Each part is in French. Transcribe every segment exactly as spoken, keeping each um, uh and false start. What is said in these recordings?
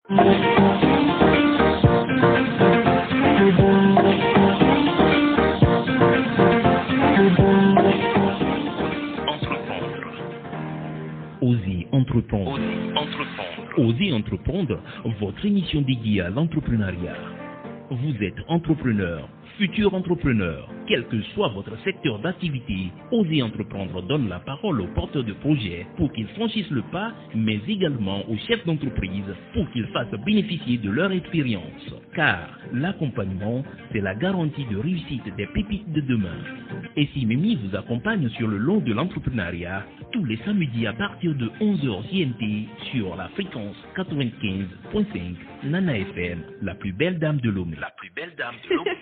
Osez entreprendre. Osez entreprendre. Osez entreprendre, votre émission dédiée à l'entrepreneuriat. Vous êtes entrepreneur, futur entrepreneur, quel que soit votre secteur d'activité, Osez entreprendre donne la parole aux porteurs de projets pour qu'ils franchissent le pas, mais également aux chefs d'entreprise pour qu'ils fassent bénéficier de leur expérience. Car l'accompagnement, c'est la garantie de réussite des pépites de demain. Et si Mimi vous accompagne sur le long de l'entrepreneuriat, tous les samedis à partir de onze heures G M T sur la fréquence quatre-vingt-quinze point cinq Nana F M, la plus belle dame de Lomé. La plus belle dame de Lomé.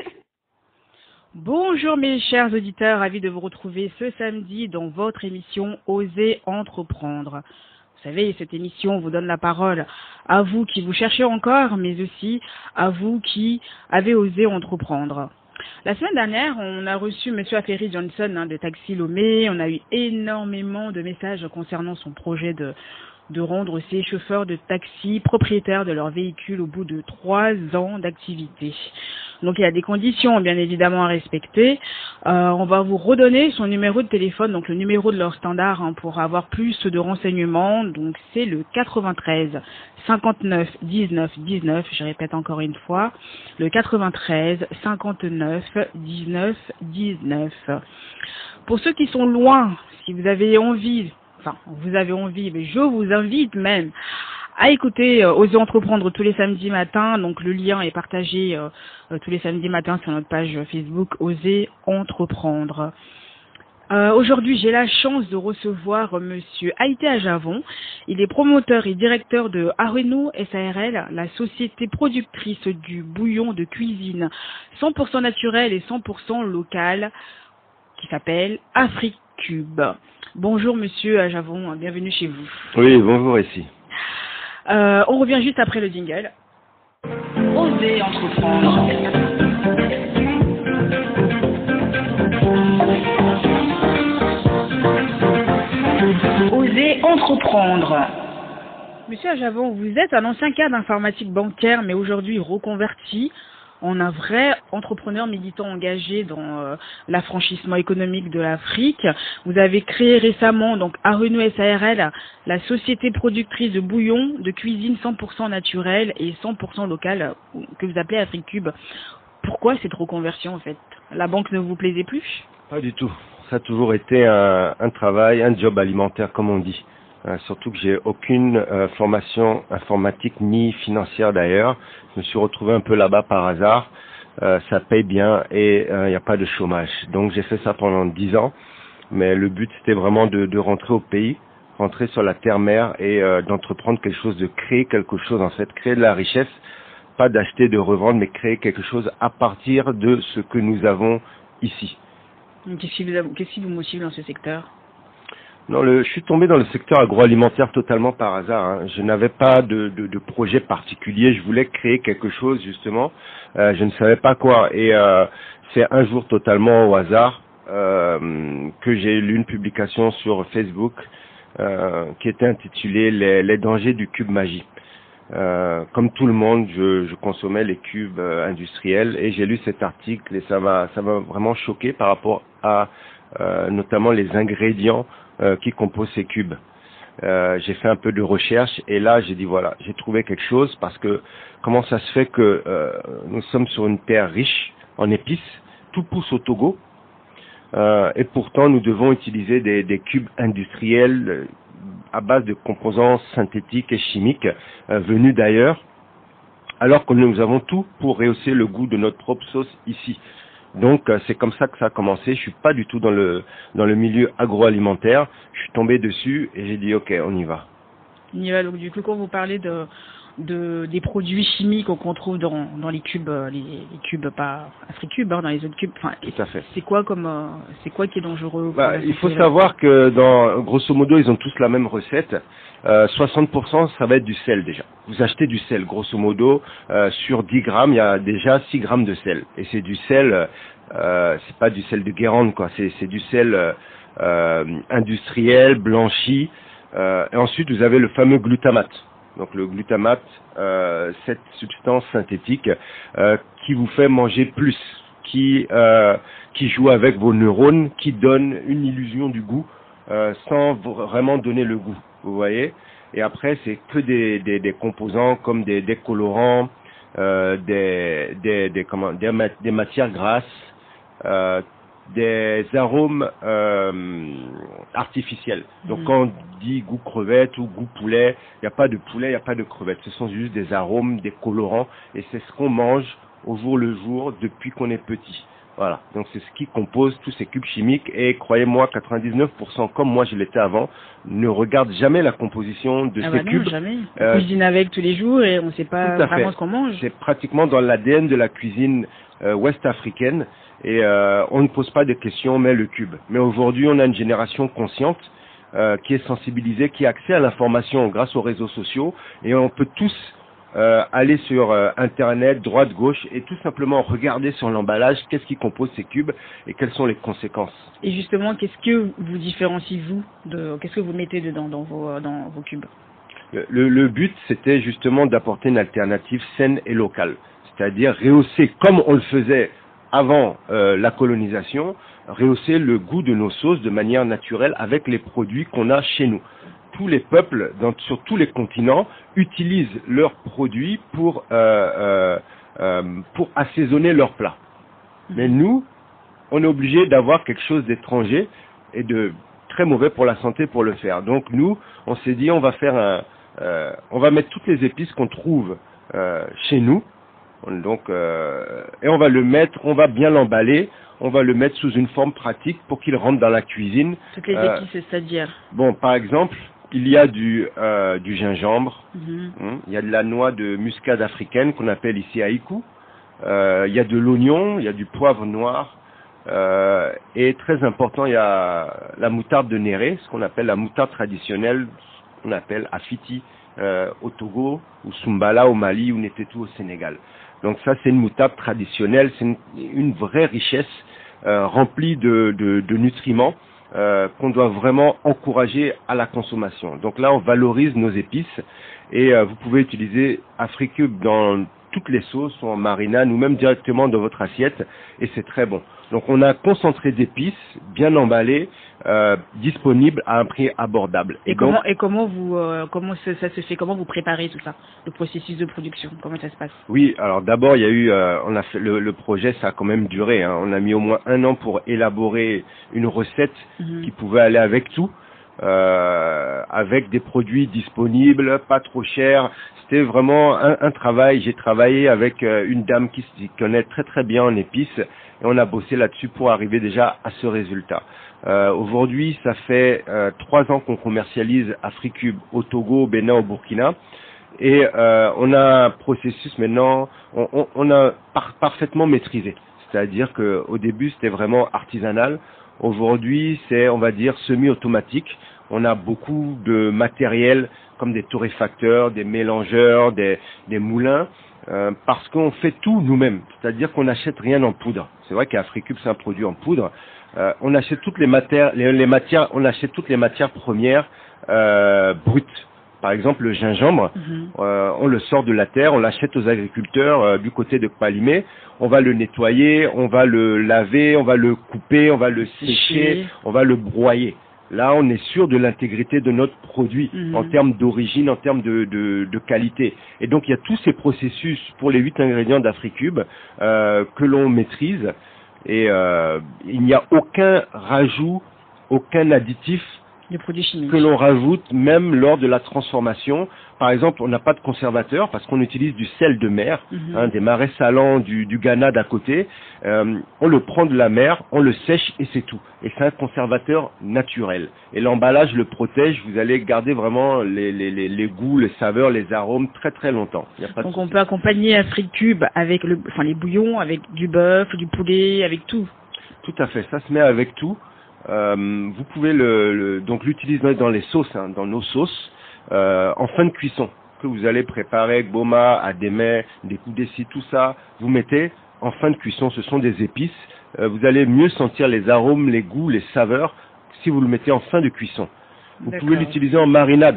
Bonjour mes chers auditeurs, ravi de vous retrouver ce samedi dans votre émission Osez entreprendre. Vous savez, cette émission vous donne la parole à vous qui vous cherchez encore, mais aussi à vous qui avez osé entreprendre. La semaine dernière, on a reçu M. Aferi Johnson hein, de Taxi Lomé. On a eu énormément de messages concernant son projet de, de rendre ses chauffeurs de taxi propriétaires de leur véhicule au bout de trois ans d'activité. Donc il y a des conditions bien évidemment à respecter. Euh, on va vous redonner son numéro de téléphone, donc le numéro de leur standard hein, pour avoir plus de renseignements. Donc c'est le quatre-vingt-treize cinquante-neuf dix-neuf dix-neuf, je répète encore une fois, le quatre-vingt-treize cinquante-neuf dix-neuf dix-neuf. Pour ceux qui sont loin, si vous avez envie, enfin vous avez envie, mais je vous invite même à écouter euh, Osez entreprendre tous les samedis matins. Donc le lien est partagé euh, euh, tous les samedis matins sur notre page Facebook Osez entreprendre. Euh, aujourd'hui, j'ai la chance de recevoir euh, Monsieur Haïté Ajavon. Il est promoteur et directeur de Arenou S A R L, la société productrice du bouillon de cuisine cent pour cent naturel et cent pour cent local qui s'appelle AfriCube. Bonjour Monsieur Ajavon, bienvenue chez vous. Oui, bonjour ici. Euh, on revient juste après le jingle. Osez entreprendre. Osez entreprendre. Monsieur Ajavon, vous êtes un ancien cadre informatique bancaire, mais aujourd'hui reconverti en un vrai entrepreneur militant engagé dans euh, l'affranchissement économique de l'Afrique. Vous avez créé récemment donc Arenou S A R L, la société productrice de bouillon de cuisine cent pour cent naturel et cent pour cent local que vous appelez AfriCube. Pourquoi cette reconversion en fait? La banque ne vous plaisait plus? Pas du tout. Ça a toujours été un, un travail, un job alimentaire comme on dit. Euh, surtout que j'ai aucune euh, formation informatique ni financière d'ailleurs. Je me suis retrouvé un peu là-bas par hasard. Euh, ça paye bien et il euh, n'y a pas de chômage. Donc j'ai fait ça pendant dix ans. Mais le but c'était vraiment de, de rentrer au pays, rentrer sur la terre-mère et euh, d'entreprendre quelque chose, de créer quelque chose en fait, créer de la richesse, pas d'acheter, de revendre, mais créer quelque chose à partir de ce que nous avons ici. Qu'est-ce qui vous, qu'est-ce qui vous motive dans ce secteur? Non, le, je suis tombé dans le secteur agroalimentaire totalement par hasard. Hein. Je n'avais pas de, de, de projet particulier. Je voulais créer quelque chose justement. Euh, je ne savais pas quoi. Et euh, c'est un jour totalement au hasard euh, que j'ai lu une publication sur Facebook euh, qui était intitulée les, les dangers du cube magie. Euh, comme tout le monde, je, je consommais les cubes euh, industriels et j'ai lu cet article et ça m'a ça m'a vraiment choqué par rapport à euh, notamment les ingrédients Euh, qui compose ces cubes. Euh, j'ai fait un peu de recherche et là j'ai dit voilà, j'ai trouvé quelque chose parce que comment ça se fait que euh, nous sommes sur une terre riche en épices, tout pousse au Togo euh, et pourtant nous devons utiliser des, des cubes industriels euh, à base de composants synthétiques et chimiques euh, venus d'ailleurs, alors que nous avons tout pour rehausser le goût de notre propre sauce ici. Donc c'est comme ça que ça a commencé. Je suis pas du tout dans le dans le milieu agroalimentaire. Je suis tombé dessus et j'ai dit ok, on y va. On y va. Donc du coup, quand vous parlez de de des produits chimiques qu'on trouve dans dans les cubes, les, les cubes pas AfriCube, hein, dans les autres cubes. Enfin, tout à fait. C'est quoi comme euh, c'est quoi qui est dangereux? Bah, il faut savoir que dans grosso modo, ils ont tous la même recette. Euh, soixante pour cent, ça va être du sel déjà. Vous achetez du sel, grosso modo, euh, sur dix grammes, il y a déjà six grammes de sel. Et c'est du sel, euh, c'est pas du sel de Guérande, quoi. C'est, c'est du sel euh, industriel, blanchi. Euh, et ensuite, vous avez le fameux glutamate. donc le glutamate, euh, cette substance synthétique euh, qui vous fait manger plus, qui euh, qui joue avec vos neurones, qui donne une illusion du goût euh, sans vraiment donner le goût, vous voyez. Et après, c'est que des, des, des composants comme des, des colorants, euh, des, des, des, comment, des, des matières grasses, euh, des arômes euh, artificiels. Donc, mmh. quand on dit goût crevette ou goût poulet, il n'y a pas de poulet, il n'y a pas de crevette. Ce sont juste des arômes, des colorants, et c'est ce qu'on mange au jour le jour depuis qu'on est petit. Voilà, donc c'est ce qui compose tous ces cubes chimiques et croyez-moi, quatre-vingt-dix-neuf pour cent comme moi je l'étais avant, ne regardent jamais la composition de ah ces bah non, cubes. Jamais. On euh, cuisine avec tous les jours et on ne sait pas vraiment fait. ce qu'on mange. C'est pratiquement dans l'A D N de la cuisine euh, ouest-africaine et euh, on ne pose pas de questions, on met le cube. Mais aujourd'hui, on a une génération consciente euh, qui est sensibilisée, qui a accès à l'information grâce aux réseaux sociaux et on peut tous Euh, aller sur euh, Internet, droite, gauche, et tout simplement regarder sur l'emballage qu'est-ce qui compose ces cubes et quelles sont les conséquences. Et justement, qu'est-ce que vous différencie, vous, de, qu'est-ce que vous mettez dedans, dans vos, dans vos cubes? le, le, le but, c'était justement d'apporter une alternative saine et locale, c'est-à-dire rehausser, comme on le faisait avant euh, la colonisation, rehausser le goût de nos sauces de manière naturelle avec les produits qu'on a chez nous. Tous les peuples, dans, sur tous les continents, utilisent leurs produits pour, euh, euh, euh, pour assaisonner leurs plats. Mais nous, on est obligé d'avoir quelque chose d'étranger et de très mauvais pour la santé pour le faire. Donc nous, on s'est dit, on va faire un, euh, on va mettre toutes les épices qu'on trouve euh, chez nous. Donc, euh, et on va le mettre, on va bien l'emballer. On va le mettre sous une forme pratique pour qu'il rentre dans la cuisine. Toutes les euh, épices, c'est-à-dire? Bon, par exemple, il y a du, euh, du gingembre, mm-hmm. hein, il y a de la noix de muscade africaine qu'on appelle ici haïkou, euh, il y a de l'oignon, il y a du poivre noir, euh, et très important, il y a la moutarde de Néré, ce qu'on appelle la moutarde traditionnelle, qu'on appelle Afiti euh, au Togo, ou Sumbala au Mali, ou Netetou au Sénégal. Donc ça, c'est une moutarde traditionnelle, c'est une, une vraie richesse euh, remplie de, de, de nutriments euh, qu'on doit vraiment encourager à la consommation. Donc là, on valorise nos épices et euh, vous pouvez utiliser Africube dans toutes les sauces, ou en marinade, ou même directement dans votre assiette, et c'est très bon. Donc on a un concentré d'épices, bien emballé, euh, disponible à un prix abordable. Et, et comment donc, et comment vous euh, comment ça, ça se fait, comment vous préparez tout ça, le processus de production, comment ça se passe? Oui, alors d'abord il y a eu, euh, on a fait le, le projet, ça a quand même duré. Hein, on a mis au moins un an pour élaborer une recette mm-hmm. qui pouvait aller avec tout. Euh, avec des produits disponibles, pas trop chers. C'était vraiment un, un travail. J'ai travaillé avec euh, une dame qui se connaît très très bien en épices et on a bossé là-dessus pour arriver déjà à ce résultat. Euh, aujourd'hui, ça fait euh, trois ans qu'on commercialise Africube au Togo, au Bénin, au Burkina et euh, on a un processus maintenant, on, on, on a par, parfaitement maîtrisé. C'est-à-dire que au début, c'était vraiment artisanal. Aujourd'hui, c'est, on va dire, semi-automatique. On a beaucoup de matériel comme des torréfacteurs, des mélangeurs, des, des moulins, euh, parce qu'on fait tout nous-mêmes. C'est-à-dire qu'on n'achète rien en poudre. C'est vrai qu'Africube, c'est un produit en poudre. Euh, on achète toutes les matières, les, les matières, on achète toutes les matières premières euh, brutes. Par exemple, le gingembre, mmh. euh, on le sort de la terre, on l'achète aux agriculteurs euh, du côté de Palimé. On va le nettoyer, on va le laver, on va le couper, on va le sécher, on va le broyer. Là, on est sûr de l'intégrité de notre produit mmh. en termes d'origine, en termes de, de, de qualité. Et donc, il y a tous ces processus pour les huit ingrédients d'Africube euh, que l'on maîtrise. Et euh, il n'y a aucun rajout, aucun additif des produits chimiques que l'on rajoute même lors de la transformation. Par exemple, on n'a pas de conservateur parce qu'on utilise du sel de mer, mm-hmm. hein, des marais salants du, du Ghana d'à côté. Euh, on le prend de la mer, on le sèche et c'est tout. Et c'est un conservateur naturel. Et l'emballage le protège. Vous allez garder vraiment les, les, les, les goûts, les saveurs, les arômes très très longtemps. Il y a pas Donc de on souci. peut accompagner Africube avec le, enfin les bouillons, avec du bœuf, du poulet, avec tout. Tout à fait. Ça se met avec tout. Euh, vous pouvez le, le, donc l'utiliser dans les sauces, hein, dans nos sauces, euh, en fin de cuisson, que vous allez préparer avec boma, adémé, des coups d'essie, tout ça, vous mettez en fin de cuisson, ce sont des épices, euh, vous allez mieux sentir les arômes, les goûts, les saveurs, si vous le mettez en fin de cuisson. Vous D'accord. pouvez l'utiliser en marinade,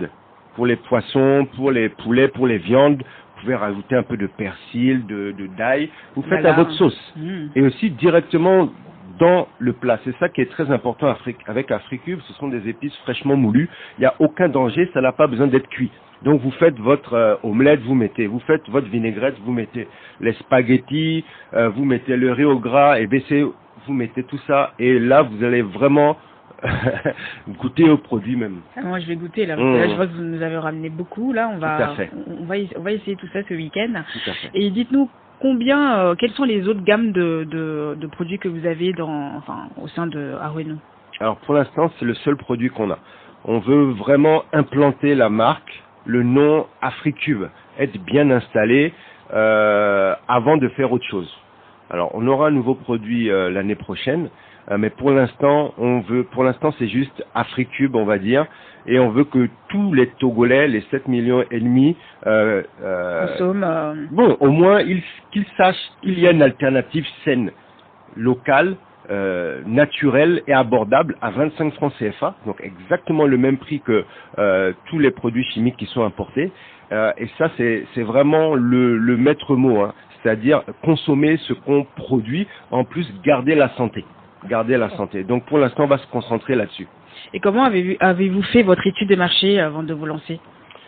pour les poissons, pour les poulets, pour les viandes. Vous pouvez rajouter un peu de persil, de, de d'ail. Vous faites Voilà. à votre sauce. Mmh. Et aussi directement dans le plat. C'est ça qui est très important avec AfriCube. Ce sont des épices fraîchement moulues. Il n'y a aucun danger. Ça n'a pas besoin d'être cuit. Donc vous faites votre euh, omelette, vous mettez. Vous faites votre vinaigrette, vous mettez les spaghettis, euh, vous mettez le riz au gras et baissez, vous mettez tout ça. Et là, vous allez vraiment goûter au produit même. Ah, moi, je vais goûter là. Parce que Mmh. là, je vois que vous nous avez ramené beaucoup. Là, on va, Tout à fait. on va, on va essayer tout ça ce week-end. Tout à fait. Et dites-nous combien, euh, quelles sont les autres gammes de, de, de produits que vous avez dans, enfin, au sein de Arueno? Alors pour l'instant, c'est le seul produit qu'on a. On veut vraiment implanter la marque, le nom AfriCube, être bien installé euh, avant de faire autre chose. Alors on aura un nouveau produit euh, l'année prochaine. Euh, mais pour l'instant, on veut, pour l'instant, c'est juste AfriCube, on va dire, et on veut que tous les Togolais, les sept millions et demi, euh, euh, Consomme, euh, bon, au moins ils, qu'ils sachent qu'il y a une alternative saine, locale, euh, naturelle et abordable à vingt-cinq francs C F A, donc exactement le même prix que euh, tous les produits chimiques qui sont importés. Euh, et ça, c'est, c'est vraiment le, le maître mot, hein, c'est-à-dire consommer ce qu'on produit, en plus garder la santé. Garder la santé. Donc pour l'instant, on va se concentrer là-dessus. Et comment avez-vous, avez-vous fait votre étude de marché avant de vous lancer?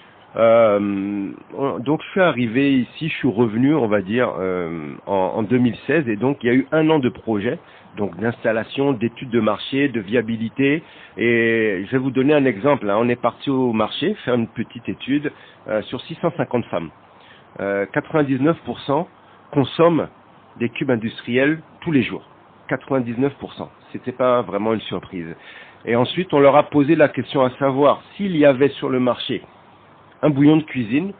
euh, Donc je suis arrivé ici, je suis revenu, on va dire, euh, en, en deux mille seize, et donc il y a eu un an de projet, donc d'installation, d'études de marché, de viabilité. Et je vais vous donner un exemple. Hein. On est parti au marché faire une petite étude euh, sur six cent cinquante femmes. Euh, quatre-vingt-dix-neuf pour cent consomment des cubes industriels tous les jours. quatre-vingt-dix-neuf pour cent. C'était pas vraiment une surprise. Et ensuite, on leur a posé la question à savoir s'il y avait sur le marché un bouillon de cuisine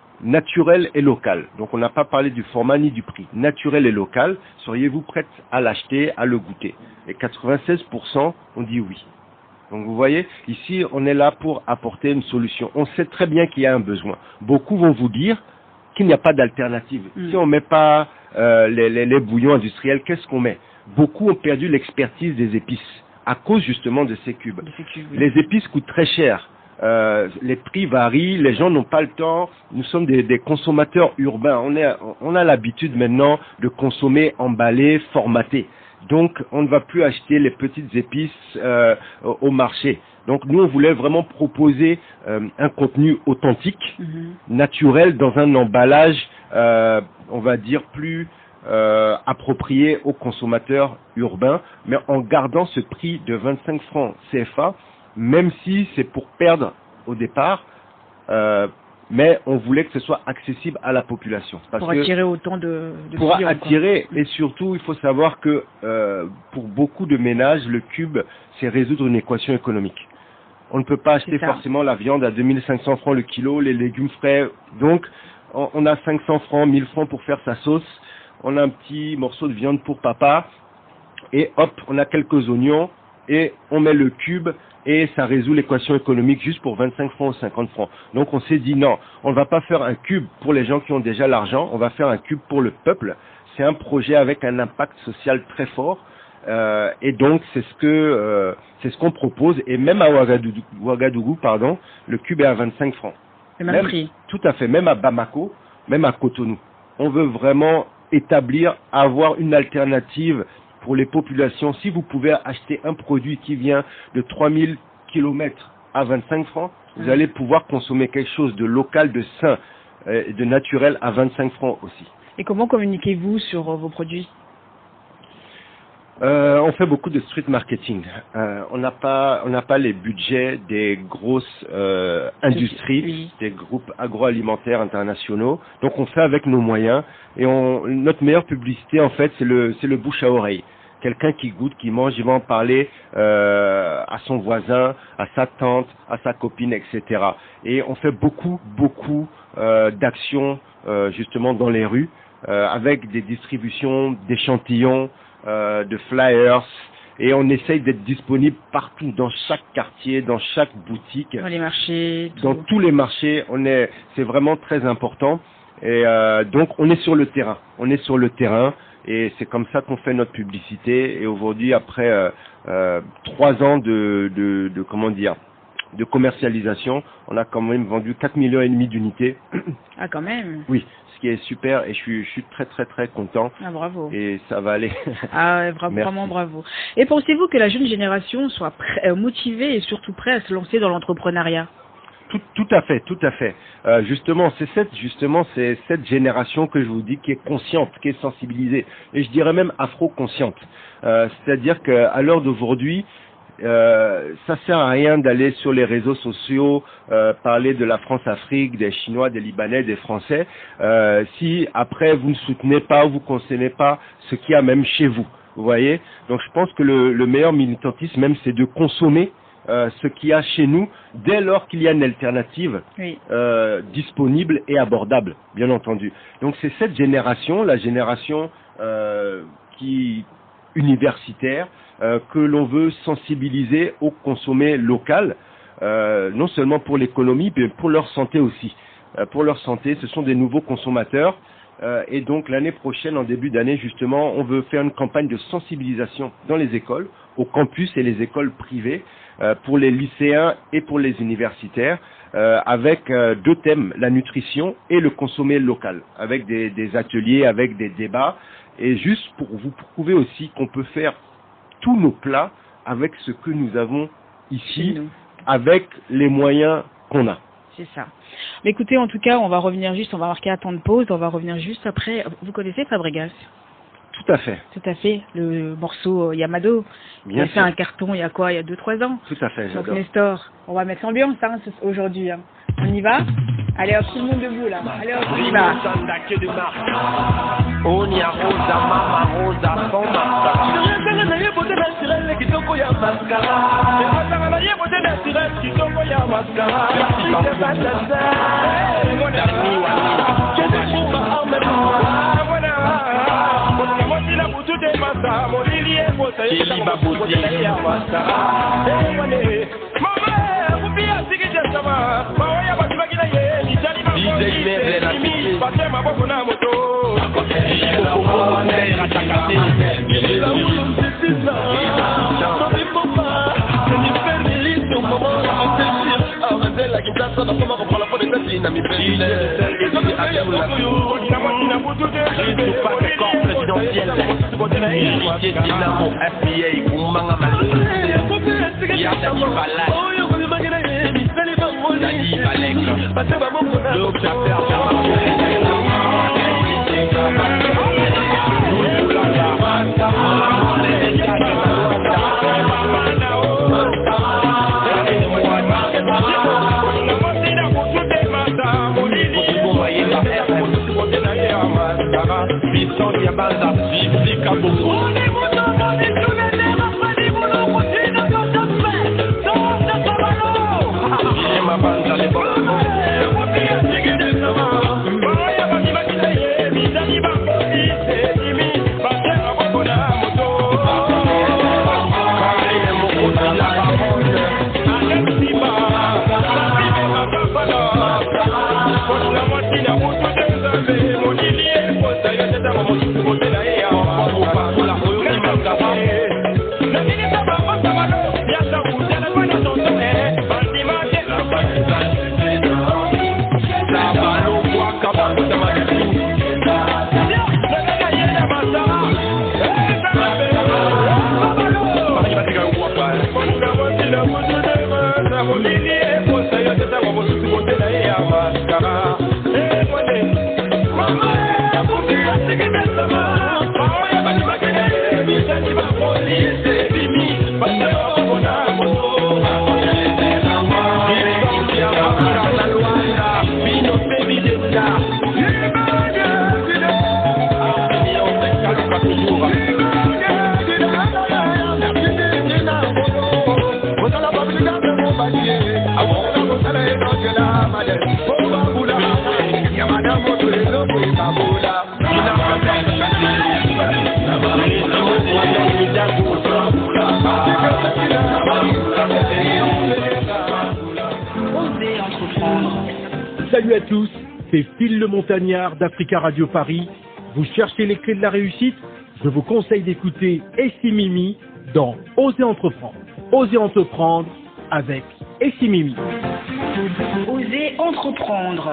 naturel et local. Donc, on n'a pas parlé du format ni du prix. Naturel et local, seriez-vous prête à l'acheter, à le goûter? Et quatre-vingt-seize pour cent ont dit oui. Donc, vous voyez, ici, on est là pour apporter une solution. On sait très bien qu'il y a un besoin. Beaucoup vont vous dire qu'il n'y a pas d'alternative. Mmh. Si on met pas euh, les, les, les bouillons industriels, qu'est-ce qu'on met? Beaucoup ont perdu l'expertise des épices à cause justement de ces cubes. De ces cubes, oui. Les épices coûtent très cher. Euh, les prix varient, les gens n'ont pas le temps. Nous sommes des, des consommateurs urbains. On, est, on a l'habitude maintenant de consommer emballé, formaté. Donc, on ne va plus acheter les petites épices euh, au, au marché. Donc, nous, on voulait vraiment proposer euh, un contenu authentique, mm-hmm. naturel, dans un emballage, euh, on va dire, plus euh, approprié aux consommateurs urbains, mais en gardant ce prix de vingt-cinq francs C F A, même si c'est pour perdre au départ, euh, mais on voulait que ce soit accessible à la population. Parce pour attirer autant de, de Pour clients, attirer, quoi. Et surtout, il faut savoir que euh, pour beaucoup de ménages, le cube, c'est résoudre une équation économique. On ne peut pas acheter forcément la viande à deux mille cinq cents francs le kilo, les légumes frais. Donc, on, on a cinq cents francs, mille francs pour faire sa sauce. On a un petit morceau de viande pour papa. Et hop, on a quelques oignons et on met le cube et ça résout l'équation économique juste pour vingt-cinq francs ou cinquante francs. Donc on s'est dit non, on ne va pas faire un cube pour les gens qui ont déjà l'argent, on va faire un cube pour le peuple. C'est un projet avec un impact social très fort. Euh, et donc c'est ce que euh, c'est ce qu'on propose. Et même à Ouagadougou, Ouagadougou pardon, le cube est à vingt-cinq francs. Le même, même prix. Tout à fait, même à Bamako, même à Cotonou. On veut vraiment établir, avoir une alternative pour les populations. Si vous pouvez acheter un produit qui vient de trois mille kilomètres à vingt-cinq francs, vous mmh. allez pouvoir consommer quelque chose de local, de sain et de naturel à vingt-cinq francs aussi. Et comment communiquez-vous sur vos produits? Euh, on fait beaucoup de street marketing. Euh, on n'a pas, on n'a pas les budgets des grosses euh, industries, oui. des groupes agroalimentaires internationaux. Donc on fait avec nos moyens. Et on, notre meilleure publicité en fait, c'est le, c'est le bouche à oreille. Quelqu'un qui goûte, qui mange, il va en parler euh, à son voisin, à sa tante, à sa copine, et cetera. Et on fait beaucoup, beaucoup euh, d'actions euh, justement dans les rues, euh, avec des distributions d'échantillons. Euh, de flyers, et on essaye d'être disponible partout, dans chaque quartier, dans chaque boutique, dans les marchés, tout. dans tous les marchés. On est, c'est vraiment très important. Et euh, donc on est sur le terrain, on est sur le terrain, et c'est comme ça qu'on fait notre publicité. Et aujourd'hui, après euh, euh, trois ans de, de, de comment dire, de commercialisation. On a quand même vendu quatre millions et demi d'unités. Ah, quand même. Oui, ce qui est super et je suis, je suis très très très content. Ah, bravo. Et ça va aller. Ah, ouais, vra- vraiment bravo. Et pensez-vous que la jeune génération soit prêt, euh, motivée et surtout prête à se lancer dans l'entrepreneuriat? Tout, tout à fait, tout à fait. Euh, justement, c'est cette, justement, c'est cette génération que je vous dis qui est consciente, qui est sensibilisée, et je dirais même afro-consciente. Euh, c'est-à-dire qu'à l'heure d'aujourd'hui, euh, ça sert à rien d'aller sur les réseaux sociaux euh, parler de la France-Afrique, des Chinois, des Libanais, des Français, euh, si après vous ne soutenez pas ou vous ne consommez pas ce qu'il y a même chez vous. Vous voyez? Donc je pense que le, le meilleur militantisme même, c'est de consommer Euh, ce qu'il y a chez nous, dès lors qu'il y a une alternative oui. euh, disponible et abordable, bien entendu. Donc c'est cette génération, la génération euh, qui universitaire, euh, que l'on veut sensibiliser au consommé local, euh, non seulement pour l'économie, mais pour leur santé aussi. Euh, pour leur santé, ce sont des nouveaux consommateurs. Euh, et donc l'année prochaine, en début d'année, justement, on veut faire une campagne de sensibilisation dans les écoles, au campus et les écoles privées, euh, pour les lycéens et pour les universitaires, euh, avec euh, deux thèmes, la nutrition et le consommé local, avec des, des ateliers, avec des débats, et juste pour vous prouver aussi qu'on peut faire tous nos plats avec ce que nous avons ici, avec les moyens qu'on a. C'est ça. Mais écoutez, en tout cas, on va revenir juste, on va marquer un temps de pause, on va revenir juste après. Vous connaissez Fabregas? Tout à fait. Tout à fait. Le morceau Yamado. Bien il a sûr. fait un carton il y a quoi? Il y a deux trois ans. Tout à fait, Donc j'adore. Nestor, on va mettre l'ambiance hein, aujourd'hui. Hein. On y va? Allez hop, tout le monde debout là. Allez hop, on y va. Onia Rosa, Mama Rosa, Foma. Salut à tous, c'est Phil le Montagnard d'Africa Radio Paris. Vous cherchez les clés de la réussite? Je vous conseille d'écouter Essie Mimi dans Oser Entreprendre. Oser Entreprendre avec Essimimi. Oser entreprendre.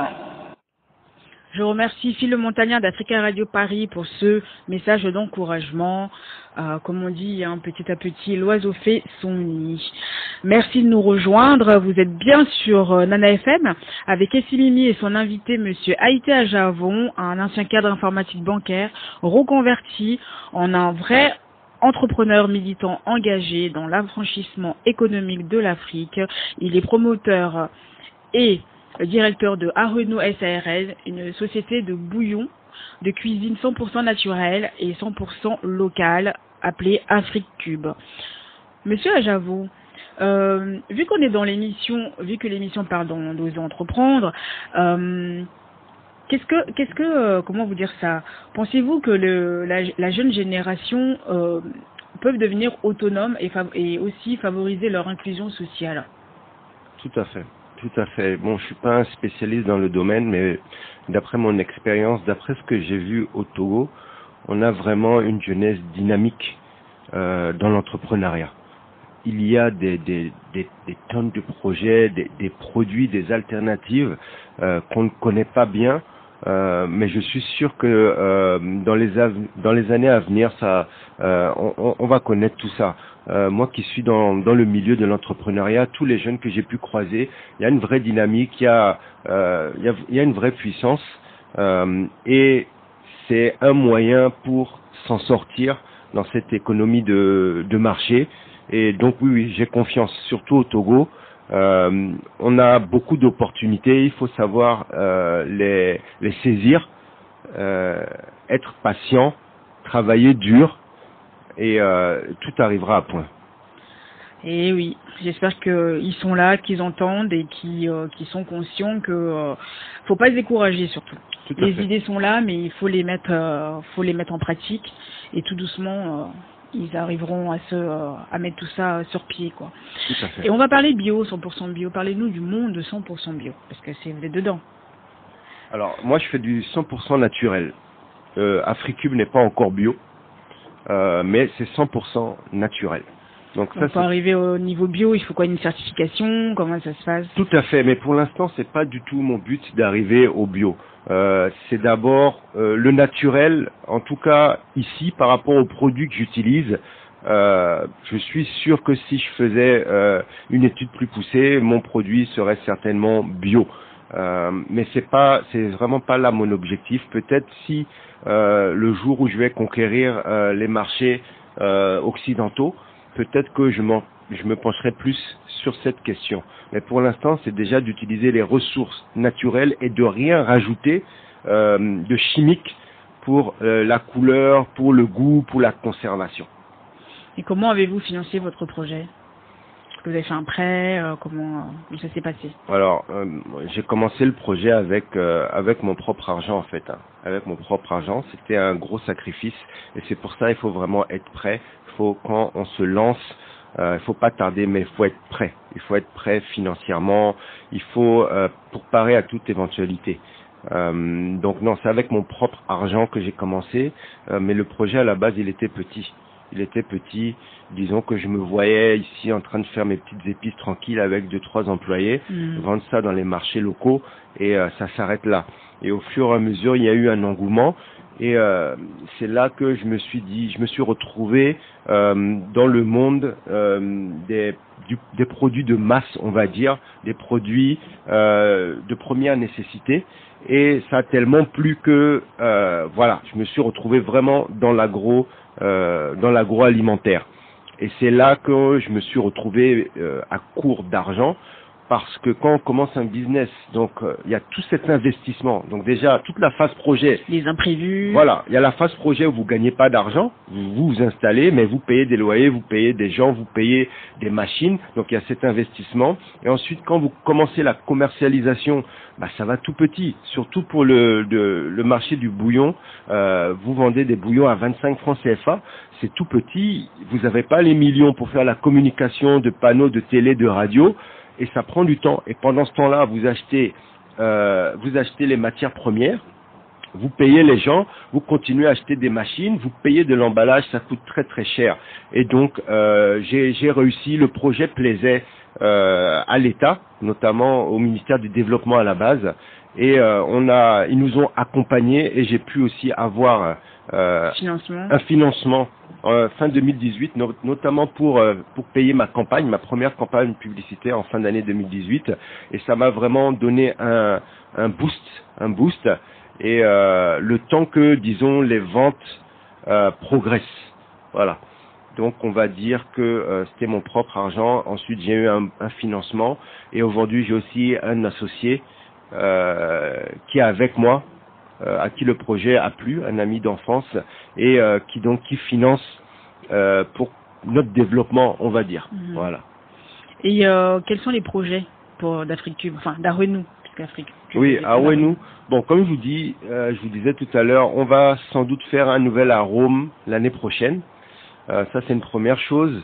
Je remercie Phil Le Montagnard d'Africa Radio Paris pour ce message d'encouragement. Euh, comme on dit, hein, petit à petit, l'oiseau fait son nid. Merci de nous rejoindre. Vous êtes bien sur euh, Nana F M avec Essimimi et son invité, Monsieur Haïté Ajavon, un ancien cadre informatique bancaire reconverti en un vrai entrepreneur militant engagé dans l'affranchissement économique de l'Afrique. Il est promoteur et le directeur de Areno S A R L, une société de bouillon, de cuisine cent pour cent naturelle et cent pour cent locale, appelée Afrique Cube. Monsieur Ajavon, euh, vu qu'on est dans l'émission, vu que l'émission parle d'oser entreprendre, euh, qu'est-ce que, qu'est-ce que, euh, comment vous dire ça? Pensez-vous que le, la, la jeune génération euh, peuvent devenir autonomes et, fav- et aussi favoriser leur inclusion sociale? Tout à fait. Tout à fait. Bon, je suis pas un spécialiste dans le domaine, mais d'après mon expérience, d'après ce que j'ai vu au Togo, on a vraiment une jeunesse dynamique euh, dans l'entrepreneuriat. Il y a des, des, des, des tonnes de projets, des, des produits, des alternatives euh, qu'on ne connaît pas bien, euh, mais je suis sûr que euh, dans les av- dans les années à venir, ça, euh, on, on va connaître tout ça. Euh, moi qui suis dans, dans le milieu de l'entrepreneuriat, tous les jeunes que j'ai pu croiser, il y a une vraie dynamique, il y a, euh, il y a, il y a une vraie puissance euh, et c'est un moyen pour s'en sortir dans cette économie de, de marché. Et donc oui, oui, j'ai confiance, surtout au Togo. Euh, on a beaucoup d'opportunités, il faut savoir euh, les, les saisir, euh, être patient, travailler dur. Et euh, tout arrivera à point. Et oui, j'espère qu'ils sont là, qu'ils entendent et qu'ils euh, qu'ils sont conscients que euh, faut pas se décourager surtout. Tout à les fait. idées sont là, mais il faut les mettre, euh, faut les mettre en pratique et tout doucement, euh, ils arriveront à se, euh, à mettre tout ça sur pied, quoi. Tout à fait. Et on va parler bio, cent pour cent bio. Parlez-nous du monde cent pour cent bio, parce que c'est vous êtes dedans. Alors moi, je fais du cent pour cent naturel. Euh, Africube n'est pas encore bio. Euh, mais c'est cent pour cent naturel. Donc Donc ça, pour c'est... arriver au niveau bio, il faut quoi, une certification? Comment ça se passe? Tout à fait, mais pour l'instant, c'est pas du tout mon but d'arriver au bio. Euh, c'est d'abord euh, le naturel, en tout cas ici, par rapport aux produits que j'utilise. Euh, je suis sûr que si je faisais euh, une étude plus poussée, mon produit serait certainement bio. Euh, mais c'est pas, c'est vraiment pas là mon objectif. Peut-être si euh, le jour où je vais conquérir euh, les marchés euh, occidentaux, peut-être que je, m'en, je me pencherai plus sur cette question. Mais pour l'instant, c'est déjà d'utiliser les ressources naturelles et de rien rajouter euh, de chimique pour euh, la couleur, pour le goût, pour la conservation. Et comment avez-vous financé votre projet? Est-ce que vous avez fait un prêt? euh, Comment, euh, comment ça s'est passé? Alors, euh, j'ai commencé le projet avec euh, avec mon propre argent en fait. Hein. Avec mon propre argent, c'était un gros sacrifice et c'est pour ça il faut vraiment être prêt. Il faut quand on se lance, euh, il faut pas tarder, mais il faut être prêt. Il faut être prêt financièrement. Il faut euh, pour parer à toute éventualité. Euh, donc non, c'est avec mon propre argent que j'ai commencé, euh, mais le projet à la base il était petit. Il était petit, disons que je me voyais ici en train de faire mes petites épices tranquilles avec deux, trois employés, mmh. vendre ça dans les marchés locaux et euh, ça s'arrête là. Et au fur et à mesure, il y a eu un engouement et euh, c'est là que je me suis dit, je me suis retrouvé euh, dans le monde euh, des, du, des produits de masse, on va dire, des produits euh, de première nécessité. Et ça a tellement plu que, euh, voilà, je me suis retrouvé vraiment dans l'agro Euh, dans l'agroalimentaire. Et c'est là que je me suis retrouvé euh, à court d'argent parce que quand on commence un business, donc il euh, y a tout cet investissement. Donc déjà, toute la phase projet. Les imprévus. Voilà, il y a la phase projet où vous gagnez pas d'argent, vous vous, vous installez, mais vous payez des loyers, vous payez des gens, vous payez des machines. Donc il y a cet investissement. Et ensuite, quand vous commencez la commercialisation, bah ça va tout petit. Surtout pour le, le, le marché du bouillon, euh, vous vendez des bouillons à vingt-cinq francs C F A. C'est tout petit. Vous n'avez pas les millions pour faire la communication de panneaux de télé, de radio. Et ça prend du temps. Et pendant ce temps-là, vous achetez, euh, vous achetez les matières premières, vous payez les gens, vous continuez à acheter des machines, vous payez de l'emballage, ça coûte très très cher. Et donc, euh, j'ai, j'ai réussi, le projet plaisait euh, à l'État, notamment au ministère du Développement à la base. Et euh, on a, ils nous ont accompagnés et j'ai pu aussi avoir euh, financement. un financement euh, fin deux mille dix-huit, no- notamment pour euh, pour payer ma campagne, ma première campagne publicitaire en fin d'année deux mille dix-huit. Et ça m'a vraiment donné un un boost, un boost. Et euh, le temps que, disons, les ventes euh, progressent. Voilà. Donc on va dire que euh, c'était mon propre argent. Ensuite j'ai eu un, un financement et aujourd'hui j'ai aussi un associé euh, qui est avec moi, euh, à qui le projet a plu, un ami d'enfance et euh, qui donc qui finance euh, pour notre développement, on va dire. Mmh. Voilà. Et euh, quels sont les projets pour d'Afrique-Cube, enfin d'Arenou, puisque Afrique Cube. Oui, à Arenou. Bon, comme je vous dis, euh, je vous disais tout à l'heure, on va sans doute faire un nouvel arôme l'année prochaine. Euh, ça, c'est une première chose.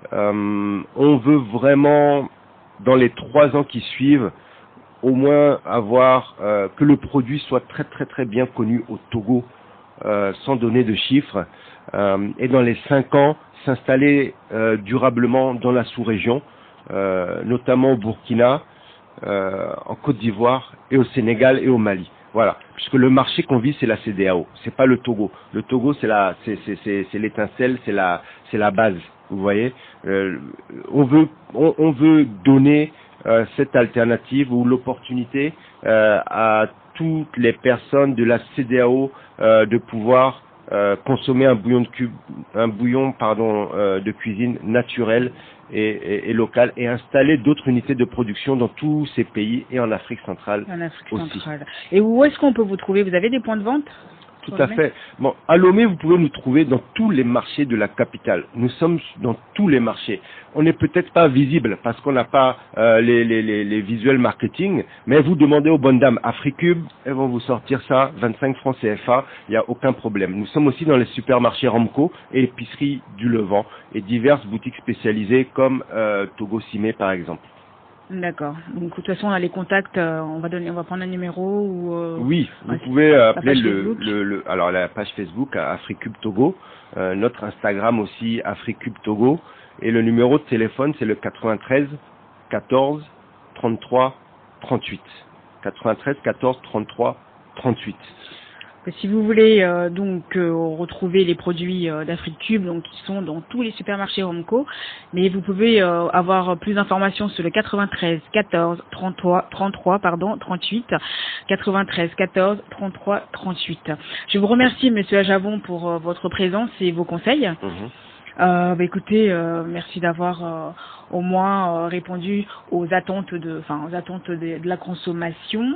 Euh, on veut vraiment, dans les trois ans qui suivent, au moins avoir euh, que le produit soit très très très bien connu au Togo, euh, sans donner de chiffres. Euh, et dans les cinq ans, s'installer euh, durablement dans la sous-région, euh, notamment au Burkina, euh, en Côte d'Ivoire et au Sénégal et au Mali. Voilà, puisque le marché qu'on vise c'est la C D A O, c'est pas le Togo. Le Togo c'est la, c'est c'est c'est, c'est l'étincelle, c'est la, c'est la base. Vous voyez, euh, on veut on, on veut donner euh, cette alternative ou l'opportunité euh, à toutes les personnes de la C D A O euh, de pouvoir euh, consommer un bouillon de cube, un bouillon pardon euh, de cuisine naturel et, et, et local et installer d'autres unités de production dans tous ces pays et en Afrique centrale en Afrique aussi. centrale. Et où est-ce qu'on peut vous trouver? Vous avez des points de vente? Tout à fait. Bon, à Lomé, vous pouvez nous trouver dans tous les marchés de la capitale. Nous sommes dans tous les marchés. On n'est peut-être pas visible parce qu'on n'a pas euh, les, les, les, les visuels marketing, mais vous demandez aux bonnes dames Africube, elles vont vous sortir ça, vingt-cinq francs C F A, il n'y a aucun problème. Nous sommes aussi dans les supermarchés Ramco et épiceries du Levant et diverses boutiques spécialisées comme euh, Togo Simé par exemple. D'accord. Donc de toute façon, on a les contacts. Euh, on va donner, on va prendre un numéro ou. Euh, oui, vous ouais, pouvez appeler le, Facebook. le, le, alors la page Facebook Africube Togo, euh, notre Instagram aussi Africube Togo, et le numéro de téléphone c'est le quatre-vingt-treize quatorze trente-trois trente-huit. quatre-vingt-treize quatorze trente-trois trente-huit. Si vous voulez euh, donc euh, retrouver les produits euh, d'Afrique-Cube, donc qui sont dans tous les supermarchés Romco, mais vous pouvez euh, avoir plus d'informations sur le quatre-vingt-treize quatorze trente-trois trente-trois pardon trente-huit quatre-vingt-treize quatorze trente-trois trente-huit. Je vous remercie Monsieur Ajavon pour euh, votre présence et vos conseils. Mm-hmm. Euh, bah, écoutez, euh, merci d'avoir euh, au moins euh, répondu aux attentes de, enfin aux attentes de, de la consommation.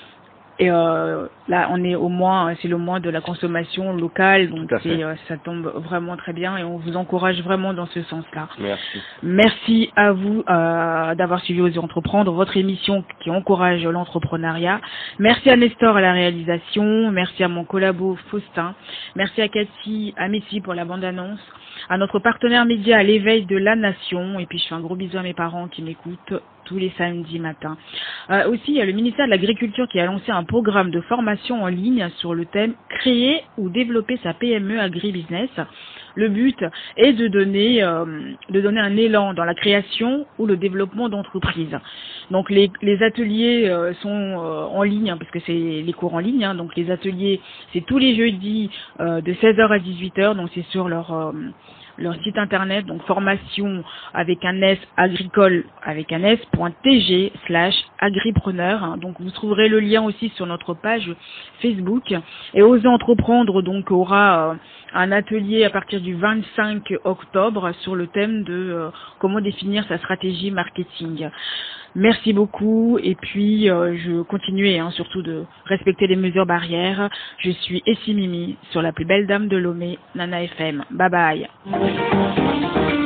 Et euh, là, on est au mois, c'est le mois de la consommation locale, donc c'est, euh, ça tombe vraiment très bien et on vous encourage vraiment dans ce sens-là. Merci. Merci à vous euh, d'avoir suivi Osez Entreprendre, votre émission qui encourage l'entrepreneuriat. Merci à Nestor à la réalisation, merci à mon collabo Faustin, merci à Cathy, à Messi pour la bande-annonce, à notre partenaire média à l'éveil de la nation, et puis je fais un gros bisou à mes parents qui m'écoutent tous les samedis matins. Euh, aussi, il y a le ministère de l'Agriculture qui a lancé un programme de formation en ligne sur le thème « Créer ou développer sa P M E agribusiness ». Le but est de donner, euh, de donner un élan dans la création ou le développement d'entreprises. Donc les, les ateliers euh, sont euh, en ligne, hein, parce que c'est les cours en ligne. Hein, donc les ateliers, c'est tous les jeudis euh, de seize heures à dix-huit heures. Donc c'est sur leur... Euh, leur site internet, donc formation avec un S, agricole avec un S, point tg slash agripreneur. Hein. Donc vous trouverez le lien aussi sur notre page Facebook. Et Osez Entreprendre donc aura euh, un atelier à partir du vingt-cinq octobre sur le thème de euh, comment définir sa stratégie marketing. Merci beaucoup et puis euh, je continuais hein, surtout de respecter les mesures barrières. Je suis Essie Mimi sur la plus belle dame de Lomé, Nana F M. Bye bye.